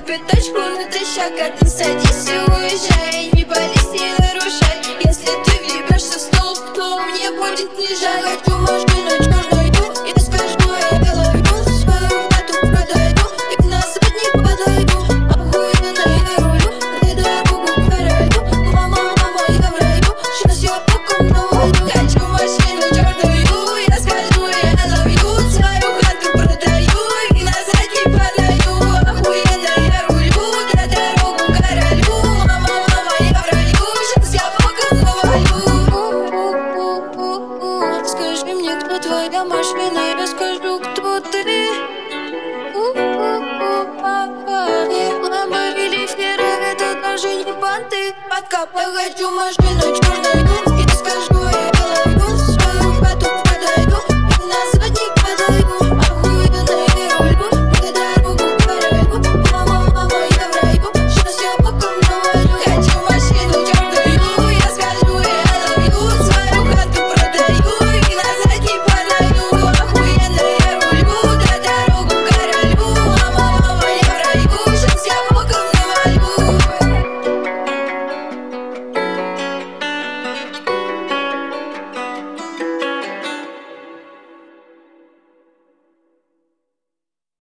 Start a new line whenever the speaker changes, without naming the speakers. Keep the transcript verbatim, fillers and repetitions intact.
купит тачку натощак, а ты садись и уезжай. Не пались, не нарушай. Если ты въебешься в столб, то мне будет не жаль. Хочу машину черную, я скажу, я белую, свою хату продаю и назад не подойду. Охуенно я рулю, ты дорогу королю. Мама, мама, я в раю, сейчас я боком навалю. Хочу машину черную, я скажу, я ловлю, свою хату продаю и назад не подойду. Охуенно я рулю, я дорогу королю. Мама, мама, я в раю, сейчас я боком навалю. Скажи мне, кто твоя машина, я скажу, кто ты. Ламбо или Феррари, это даже не понты. Подкап, я хочу машину черную.